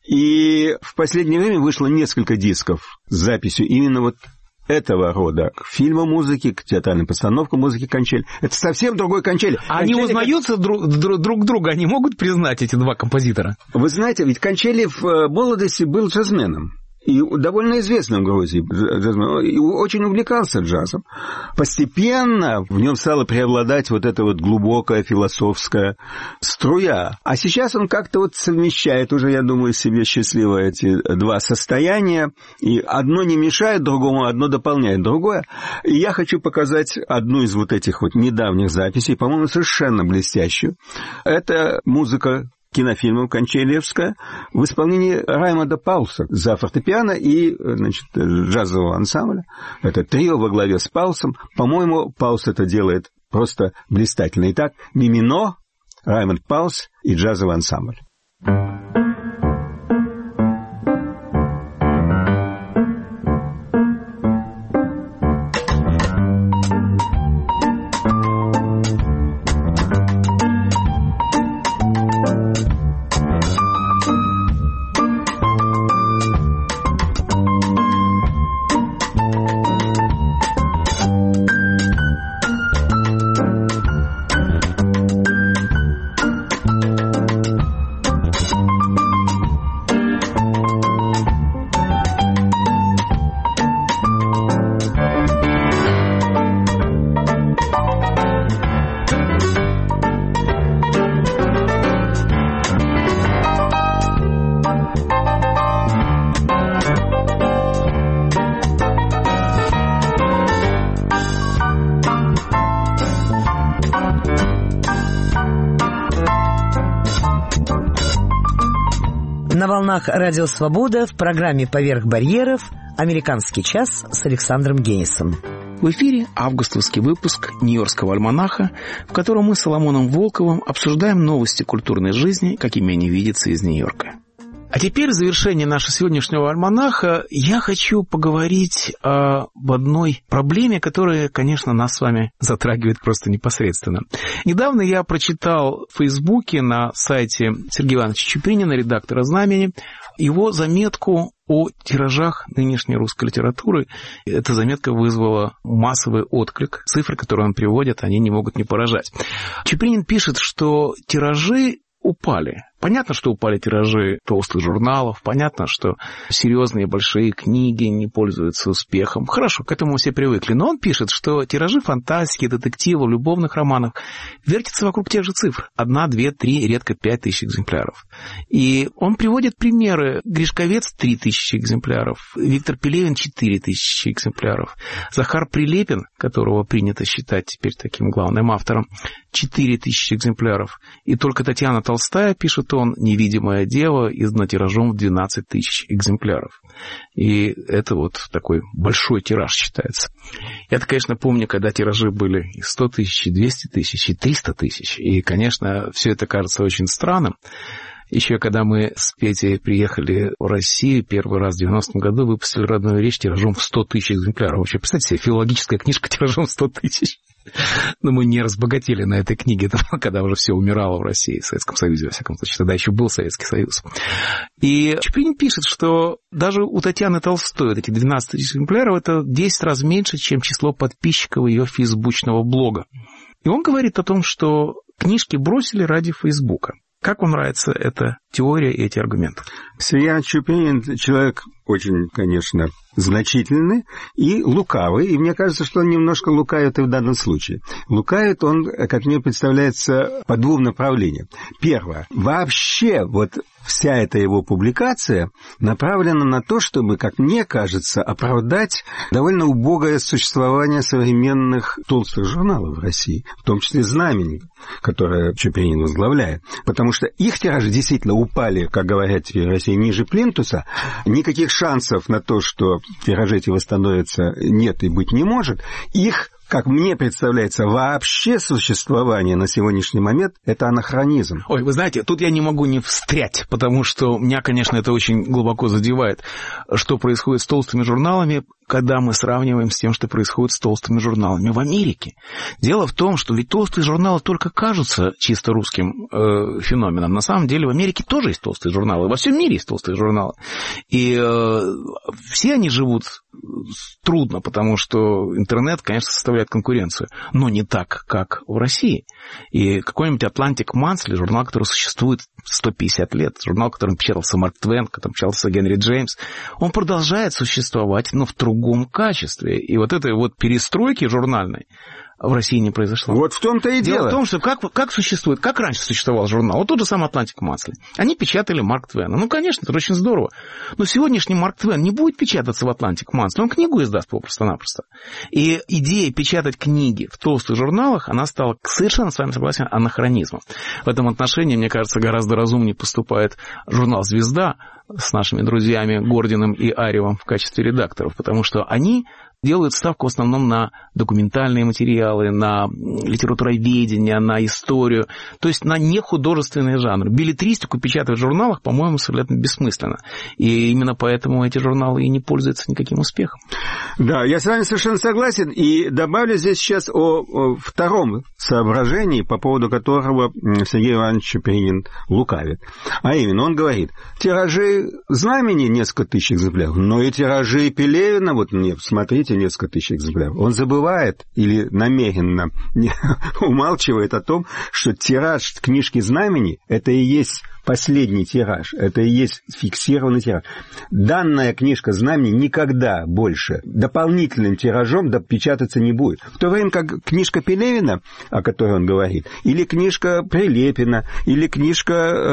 и в последнее время вышло несколько дисков с записью именно вот этого рода к фильму музыки, к театральным постановкам музыки Кончели. Это совсем другой Кончели. А они узнаются как... друг, друг друга? Они могут признать эти два композитора? Вы знаете, ведь Кончели в молодости был джазменом. И довольно известным в Грузии джазменом. И очень увлекался джазом. Постепенно в нем стала преобладать вот эта вот глубокая философская струя. А сейчас он как-то вот совмещает уже, я думаю, себе счастливо эти два состояния. И одно не мешает другому, одно дополняет другое. И я хочу показать одну из вот этих вот недавних записей, по-моему, совершенно блестящую. Это музыка кинофильмов «Кончаловская» в исполнении Раймонда Паулса за фортепиано и, значит, джазового ансамбля. Это трио во главе с Паулсом. По-моему, Паулс это делает просто блистательно. Итак, Мимино, Раймонд Паулс и джазовый ансамбль. На волнах Радио Свобода в программе «Поверх барьеров» «Американский час» с Александром Генисом. В эфире августовский выпуск Нью-Йоркского альманаха, в котором мы с Соломоном Волковым обсуждаем новости культурной жизни, как ими они видятся из Нью-Йорка. А теперь в завершение нашего сегодняшнего альманаха я хочу поговорить об одной проблеме, которая, конечно, нас с вами затрагивает просто непосредственно. Недавно я прочитал в Фейсбуке на сайте Сергея Ивановича Чупринина, редактора «Знамени», его заметку о тиражах нынешней русской литературы. Эта заметка вызвала массовый отклик. Цифры, которые он приводит, они не могут не поражать. Чупринин пишет, что тиражи упали. Понятно, что упали тиражи толстых журналов, понятно, что серьезные большие книги не пользуются успехом. Хорошо, к этому все привыкли. Но он пишет, что тиражи фантастики, детективов, любовных романов вертятся вокруг тех же цифр. Одна, две, три, редко пять тысяч экземпляров. И он приводит примеры. Гришковец – три тысячи экземпляров, Виктор Пелевин – четыре тысячи экземпляров, Захар Прилепин, которого принято считать теперь таким главным автором, четыре тысячи экземпляров. И только Татьяна Толстая, пишет он, «Невидимое дело» издано тиражом в двенадцать тысяч экземпляров. И это вот такой большой тираж считается. Я-то, конечно, помню, когда тиражи были и сто тысяч, и двести тысяч, и триста тысяч. И, конечно, все это кажется очень странным. Еще когда мы с Петей приехали в Россию, первый раз в девяностом году выпустили «Родную речь» тиражом в сто тысяч экземпляров. Вообще, представьте себе, филологическая книжка тиражом в сто тысяч. Но мы не разбогатели на этой книге, когда уже все умирало в России, в Советском Союзе, во всяком случае. Тогда еще был Советский Союз. И Чупринин пишет, что даже у Татьяны Толстой эти двенадцать тысяч экземпляров – это десять раз меньше, чем число подписчиков ее фейсбучного блога. И он говорит о том, что книжки бросили ради Фейсбука. Как вам нравится эта теория и эти аргументы? Сергей Чупринин человек очень, конечно, значительный и лукавый. И мне кажется, что он немножко лукавит и в данном случае. Лукавит он, как мне представляется, по двум направлениям. Первое. Вообще вот вся эта его публикация направлена на то, чтобы, как мне кажется, оправдать довольно убогое существование современных толстых журналов в России, в том числе «Знамени», которое Чупринин возглавляет. Потому что их тиражи действительно упали, как говорят в России, ниже плинтуса. Никаких шансов на то, что тиражи эти восстановятся, нет и быть не может. Их, как мне представляется, вообще существование на сегодняшний момент – это анахронизм. Ой, вы знаете, тут я не могу не встрять, потому что меня, конечно, это очень глубоко задевает, что происходит с толстыми журналами, когда мы сравниваем с тем, что происходит с толстыми журналами в Америке. Дело в том, что ведь толстые журналы только кажутся чисто русским э, феноменом. На самом деле в Америке тоже есть толстые журналы, во всем мире есть толстые журналы. И э, все они живут трудно, потому что интернет, конечно, составляет конкуренцию, но не так, как в России. И какой-нибудь Atlantic Monthly, журнал, который существует сто пятьдесят лет, журнал, в котором печатался Марк Твен, в котором печатался Генри Джеймс, он продолжает существовать, но в другом качестве. И вот этой вот перестройки журнальной в России не произошло. Вот в том-то и дело. Дело в том, что как, как существует, как раньше существовал журнал, вот тот же самый «Атлантик Монthly». Они печатали Марк Твена. Ну, конечно, это очень здорово. Но сегодняшний Марк Твен не будет печататься в «Атлантик Монthly», он книгу издаст просто-напросто. И идея печатать книги в толстых журналах, она стала, совершенно с вами согласен, анахронизмом. В этом отношении, мне кажется, гораздо разумнее поступает журнал «Звезда» с нашими друзьями Гординым и Аревым в качестве редакторов, потому что они делают ставку в основном на документальные материалы, на литературоведение, на историю, то есть на нехудожественные жанры. Беллетристику печатать в журналах, по-моему, абсолютно бессмысленно. И именно поэтому эти журналы и не пользуются никаким успехом. Да, я с вами совершенно согласен. И добавлю здесь сейчас о, о втором соображении, по поводу которого Сергей Иванович Перинин лукавит. А именно, он говорит, тиражи «Знамени» несколько тысяч экземпляров, но и тиражи Пелевина, вот мне, смотрите, несколько тысяч экземпляров. Он забывает или намеренно умалчивает о том, что тираж книжки «Знамени» — это и есть последний тираж, это и есть фиксированный тираж. Данная книжка «Знамени» никогда больше дополнительным тиражом печататься не будет. В то время как книжка Пелевина, о которой он говорит, или книжка Прилепина, или книжка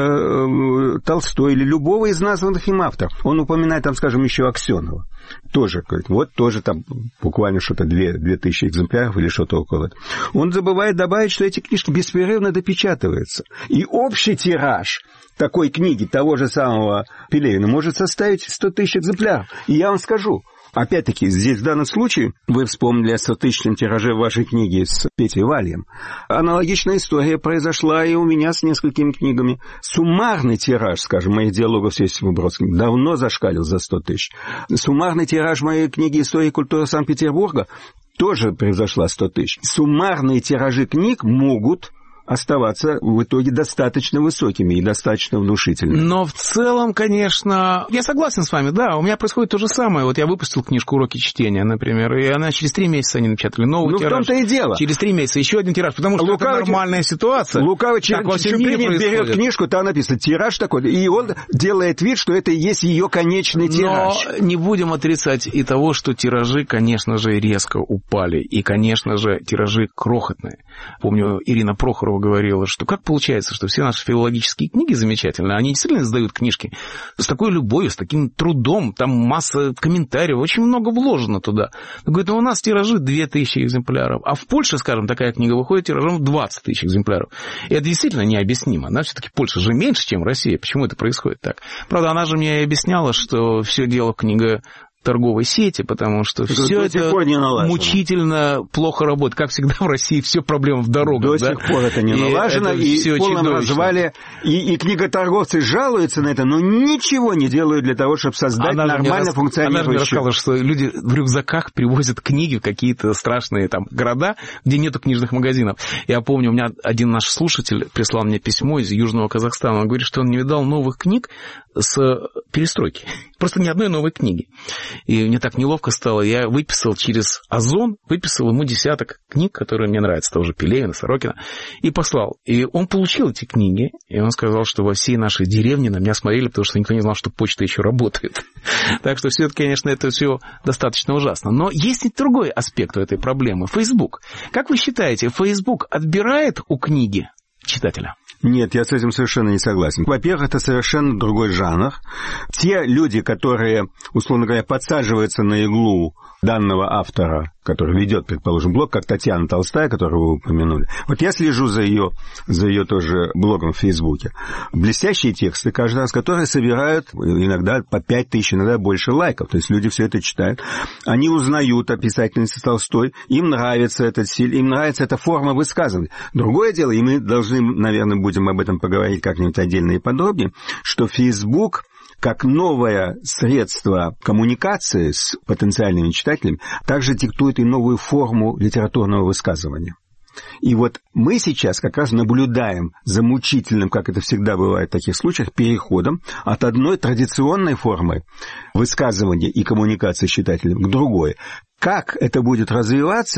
э, Толстой, или любого из названных им авторов, он упоминает там, скажем, еще Аксенова. Тоже, говорит, вот тоже там буквально что-то две, две тысячи экземпляров или что-то около этого. Он забывает добавить, что эти книжки беспрерывно допечатываются. И общий тираж такой книги, того же самого Пелевина, может составить сто тысяч экземпляров. И я вам скажу, опять-таки, здесь в данном случае вы вспомнили о стотысячном тираже вашей книги с Петей Вальем. Аналогичная история произошла и у меня с несколькими книгами. Суммарный тираж, скажем, моих диалогов с Иосифом Бродским давно зашкалил за сто тысяч. Суммарный тираж моей книги «История и культура Санкт-Петербурга» тоже превзошла сто тысяч. Суммарные тиражи книг могут оставаться в итоге достаточно высокими и достаточно внушительными. Но в целом, конечно, я согласен с вами, да, у меня происходит то же самое. Вот я выпустил книжку «Уроки чтения», например, и она через три месяца они напечатали новый ну, тираж. Ну, в том-то и дело. Через три месяца еще один тираж, потому что Лукавый, это нормальная ситуация. Лукавый Чупринин берет книжку, там написано «Тираж такой», и он делает вид, что это и есть ее конечный тираж. Но не будем отрицать и того, что тиражи, конечно же, резко упали, и, конечно же, тиражи крохотные. Помню, Ирина Прохорова говорила, что как получается, что все наши филологические книги замечательные, они действительно издают книжки с такой любовью, с таким трудом, там масса комментариев, очень много вложено туда. Он говорит, ну у нас тиражи две тысячи экземпляров, а в Польше, скажем, такая книга выходит тиражом в двадцать тысяч экземпляров. И это действительно необъяснимо. Она все-таки Польша же меньше, чем Россия. Почему это происходит так? Правда, она же мне объясняла, что все дело в книге торговой сети, потому что это все это мучительно плохо работает. Как всегда в России все проблемы в дорогах. До да? сих пор это не налажено, и, и в полном развале. И, и книготорговцы жалуются на это, но ничего не делают для того, чтобы создать она нормально функционирующую. Она мне рассказала, что люди в рюкзаках привозят книги в какие-то страшные там города, где нету книжных магазинов. Я помню, у меня один наш слушатель прислал мне письмо из Южного Казахстана. Он говорит, что он не видал новых книг с перестройки. Просто ни одной новой книги. И мне так неловко стало. Я выписал через Озон, выписал ему десяток книг, которые мне нравятся, того же Пелевина, Сорокина, и послал. И он получил эти книги, и он сказал, что во всей нашей деревне на меня смотрели, потому что никто не знал, что почта еще работает. Так что все-таки, конечно, это все достаточно ужасно. Но есть и другой аспект у этой проблемы. Facebook. Как вы считаете, Facebook отбирает у книги читателя? Нет, я с этим совершенно не согласен. Во-первых, это совершенно другой жанр. Те люди, которые, условно говоря, подсаживаются на иглу данного автора, который ведет, предположим, блог, как Татьяна Толстая, которую вы упомянули. Вот я слежу за ее, за ее тоже блогом в Фейсбуке. Блестящие тексты, каждый раз, которые собирают иногда по пять тысяч, иногда больше лайков. То есть люди все это читают. Они узнают о писательнице Толстой, им нравится этот стиль, им нравится эта форма высказывания. Другое дело, и мы должны, наверное, будем об этом поговорить как-нибудь отдельно и подробнее, что Фейсбук как новое средство коммуникации с потенциальными читателями также диктует и новую форму литературного высказывания. И вот мы сейчас как раз наблюдаем за мучительным, как это всегда бывает в таких случаях, переходом от одной традиционной формы высказывания и коммуникации с читателем к другой. Как это будет развиваться,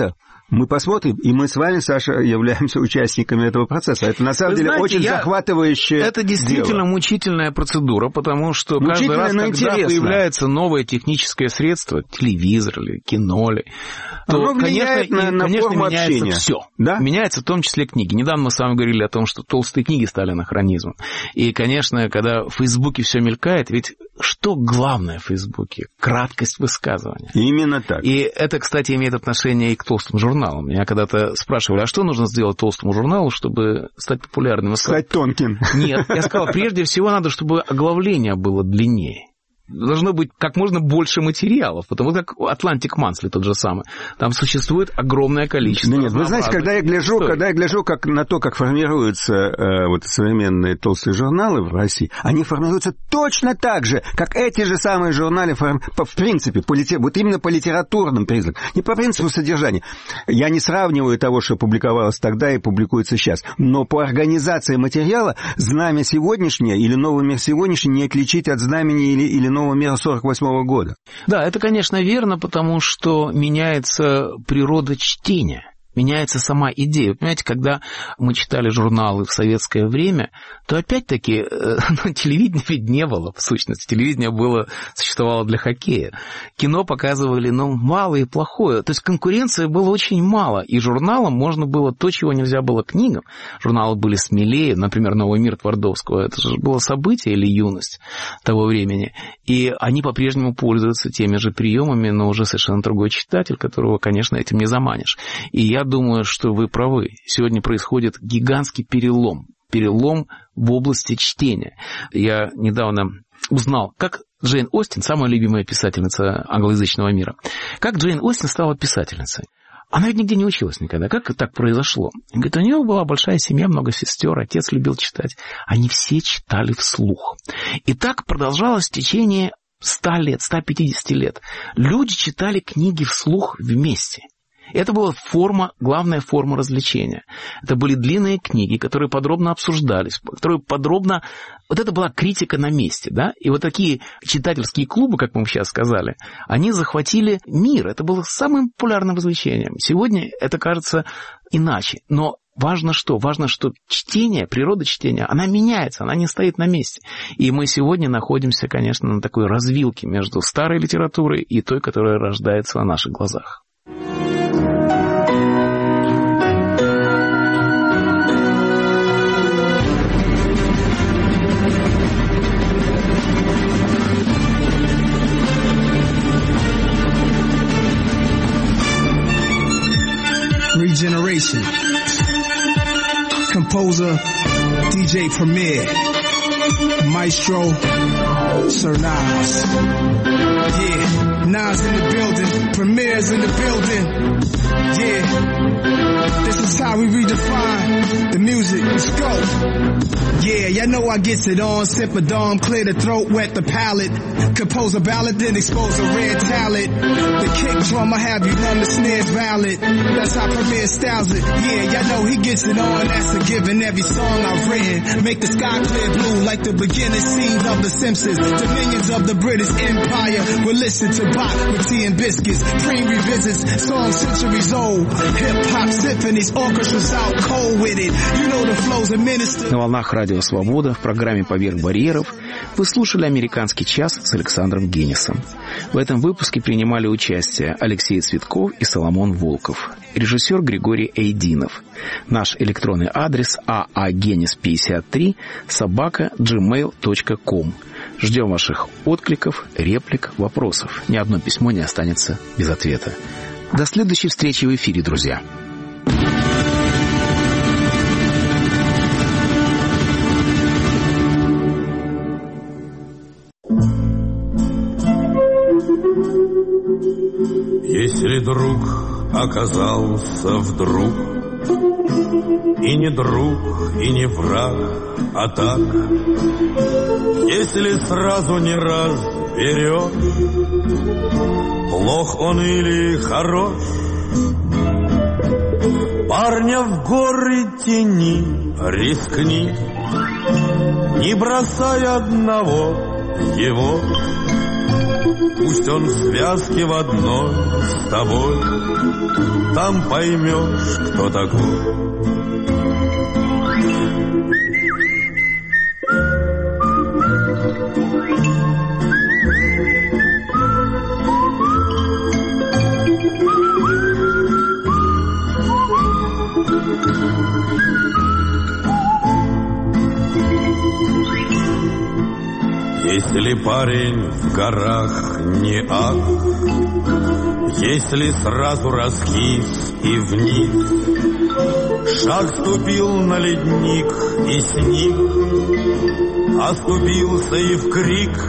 Мы посмотрим, и мы с вами, Саша, являемся участниками этого процесса. Это, на самом Вы деле, знаете, очень я... захватывающее Это действительно дело. мучительная процедура, потому что каждый раз, когда интересно. появляется новое техническое средство, телевизор или кино, ли, то, оно влияет конечно, на, на конечно форму меняется общения. все. Да? Меняется в том числе книги. Недавно мы с вами говорили о том, что толстые книги стали анахронизмом. И, конечно, когда в Фейсбуке все мелькает, ведь что главное в Фейсбуке? Краткость высказывания. Именно так. И это, кстати, имеет отношение и к толстым журналам. Меня когда-то спрашивали, а что нужно сделать толстому журналу, чтобы стать популярным? Стать тонким. Нет, я сказал, прежде всего надо, чтобы оглавление было длиннее. Должно быть как можно больше материалов, потому как Atlantic Monthly тот же самый. Там существует огромное количество. Да нет, вы знаете, когда я гляжу, историй. когда я гляжу как, на то, как формируются э, вот современные толстые журналы в России, они формируются точно так же, как эти же самые журналы, форм... по, в принципе, по литер... вот именно по литературным признакам, не по принципу содержания. Я не сравниваю того, что публиковалось тогда и публикуется сейчас, но по организации материала знамя сегодняшнее или новый мир сегодняшний не отличить от знамени или, или нового мира сорок восьмого года. Да, это, конечно, верно, потому что меняется природа чтения. Меняется сама идея. Вы понимаете, когда мы читали журналы в советское время, то опять-таки ну, телевидения ведь не было, в сущности. Телевидение было, существовало для хоккея. Кино показывали, ну, мало и плохое. То есть конкуренции было очень мало. И журналам можно было то, чего нельзя было книгам. Журналы были смелее. Например, «Новый мир» Твардовского. Это же было событие или юность того времени. И они по-прежнему пользуются теми же приемами, но уже совершенно другой читатель, которого, конечно, этим не заманишь. И я думаю, что вы правы. Сегодня происходит гигантский перелом. Перелом в области чтения. Я недавно узнал, как Джейн Остин, самая любимая писательница англоязычного мира, как Джейн Остин стала писательницей. Она ведь нигде не училась никогда. Как так произошло? Говорит, у нее была большая семья, много сестер, отец любил читать. Они все читали вслух. И так продолжалось в течение ста лет, ста пятидесяти лет. Люди читали книги вслух вместе. Это была форма, главная форма развлечения. Это были длинные книги, которые подробно обсуждались, которые подробно... Вот это была критика на месте, да? И вот такие читательские клубы, как мы сейчас сказали, они захватили мир. Это было самым популярным развлечением. Сегодня это кажется иначе. Но важно что? Важно, что чтение, природа чтения, она меняется, она не стоит на месте. И мы сегодня находимся, конечно, на такой развилке между старой литературой и той, которая рождается на наших глазах. Regeneration. Composer, D J Premier, Maestro, Sir Nas. Yeah, Nas in the building, Premier's in the building. Yeah, this is how we redefine the music. Let's go. Yeah, y'all know I gets it on. Sip a dome, clear the throat, wet the palate. Compose a ballad, then expose a rare talent. The kick drum, I have you numb, the snare's valid. That's how Premier styles it. Yeah, y'all know he gets it on. That's a given. Every song I've written make the sky clear blue like the beginning scenes of The Simpsons. Dominions of the British Empire will listen to Bach with tea and biscuits. Cream revisits songs centuries old. Hip hop symphonies, orchestras out cold with it. You know the flows of minister. На волнах Радио Свобода в программе «Поверх барьеров» вы слушали «Американский час» с Александром Генисом. В этом выпуске принимали участие Алексей Цветков и Соломон Волков, режиссер Григорий Эйдинов. Наш электронный адрес аагенис пятьдесят три собака джимейл точка ком. Ждем ваших откликов, реплик, вопросов. Ни одно письмо не останется без ответа. До следующей встречи в эфире, друзья. Если друг оказался вдруг и не друг, и не враг, а так, если сразу не разберешь, плох он или хорош, парня в горы тяни, рискни, не бросай одного его. Пусть он в связке в одной с тобой, там поймешь, кто такой. Если парень в горах не ах, если сразу раскис и вниз, шаг ступил на ледник и сник, оступился и в крик,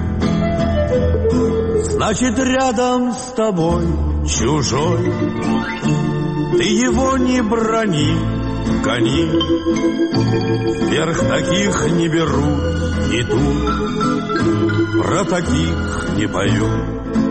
значит, рядом с тобой чужой, ты его не брони, гони, вверх таких не берут, и тут про таких не поют.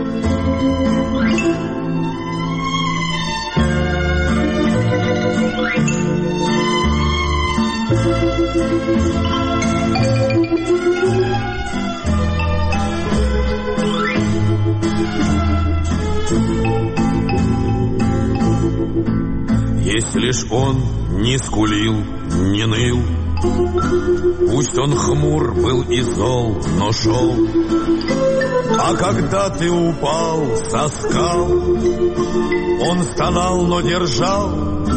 Если ж он не скулил, не ныл, пусть он хмур был и зол, но шел. А когда ты упал со скал, он стонал, но держал.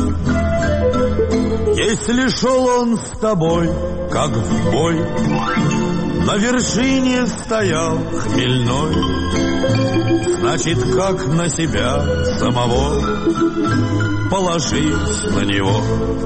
Если шел он с тобой, как в бой, на вершине стоял хмельной, значит, как на себя самого положись на него.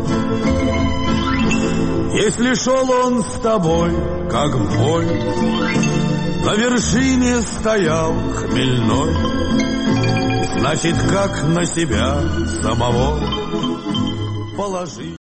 Если шел он с тобой, как в бой, на вершине стоял хмельной, значит, как на себя самого положись.